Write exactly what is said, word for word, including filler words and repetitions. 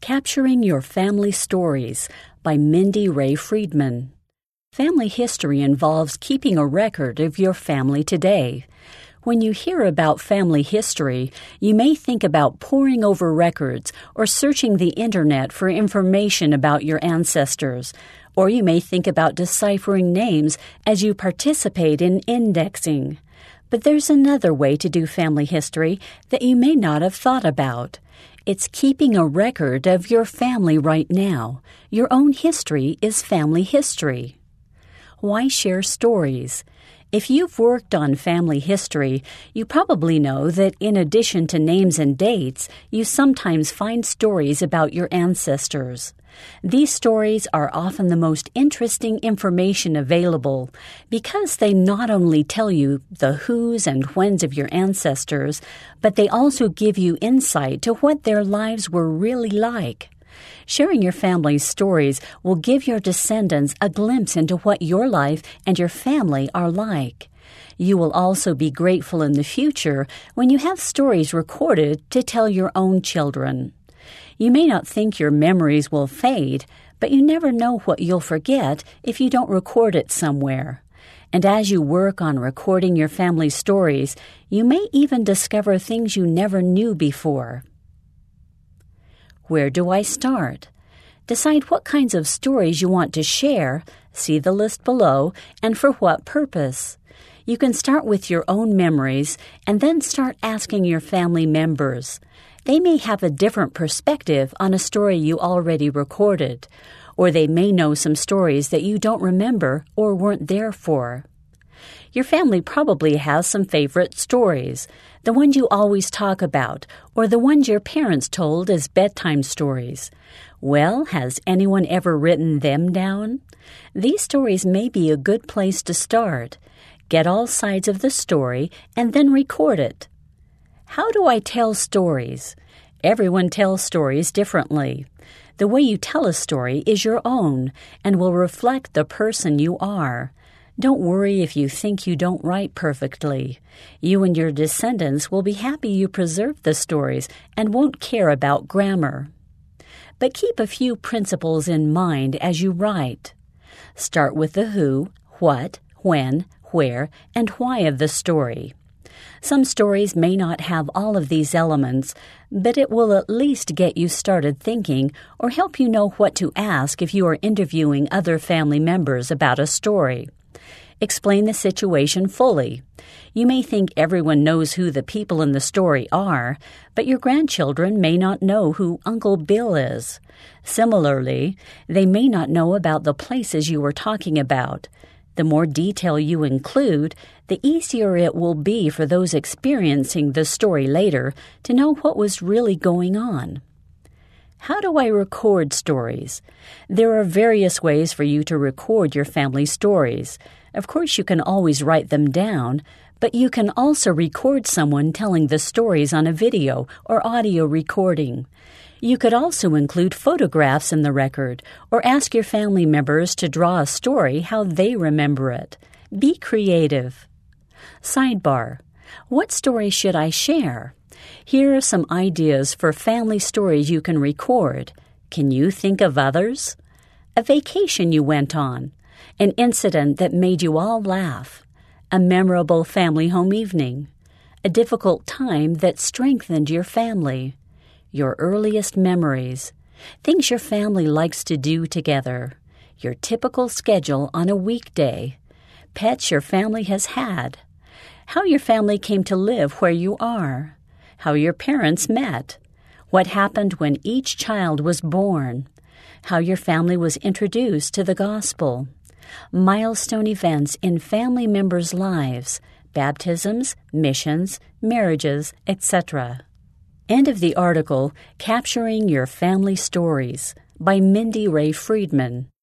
Capturing Your Family Stories by Mindy Ray Friedman. Family history involves keeping a record of your family today. When you hear about family history, you may think about poring over records or searching the internet for information about your ancestors, or you may think about deciphering names as you participate in indexing. But there's another way to do family history that you may not have thought about. It's keeping a record of your family right now. Your own history is family history. Why share stories? If you've worked on family history, you probably know that in addition to names and dates, you sometimes find stories about your ancestors. These stories are often the most interesting information available because they not only tell you the who's and when's of your ancestors, but they also give you insight to what their lives were really like. Sharing your family's stories will give your descendants a glimpse into what your life and your family are like. You will also be grateful in the future when you have stories recorded to tell your own children. You may not think your memories will fade, but you never know what you'll forget if you don't record it somewhere. And as you work on recording your family's stories, you may even discover things you never knew before. Where do I start? Decide what kinds of stories you want to share, see the list below, and for what purpose. You can start with your own memories and then start asking your family members. They may have a different perspective on a story you already recorded, or they may know some stories that you don't remember or weren't there for. Your family probably has some favorite stories, the ones you always talk about, or the ones your parents told as bedtime stories. Well, has anyone ever written them down? These stories may be a good place to start. Get all sides of the story and then record it. How do I tell stories? Everyone tells stories differently. The way you tell a story is your own and will reflect the person you are. Don't worry if you think you don't write perfectly. You and your descendants will be happy you preserved the stories and won't care about grammar. But keep a few principles in mind as you write. Start with the who, what, when, where, and why of the story. Some stories may not have all of these elements, but it will at least get you started thinking or help you know what to ask if you are interviewing other family members about a story. Explain the situation fully. You may think everyone knows who the people in the story are, but your grandchildren may not know who Uncle Bill is. Similarly, they may not know about the places you were talking about. The more detail you include, the easier it will be for those experiencing the story later to know what was really going on. How do I record stories? There are various ways for you to record your family stories. Of course, you can always write them down, but you can also record someone telling the stories on a video or audio recording. You could also include photographs in the record or ask your family members to draw a story how they remember it. Be creative. Sidebar: what story should I share? Here are some ideas for family stories you can record. Can you think of others? A vacation you went on. An incident that made you all laugh. A memorable family home evening. A difficult time that strengthened your family. Your earliest memories. Things your family likes to do together. Your typical schedule on a weekday. Pets your family has had. How your family came to live where you are. How your parents met. What happened when each child was born. How your family was introduced to the gospel. Milestone events in family members' lives. Baptisms, missions, marriages, et cetera. End of the article, Capturing Your Family Stories by Mindy Ray Friedman.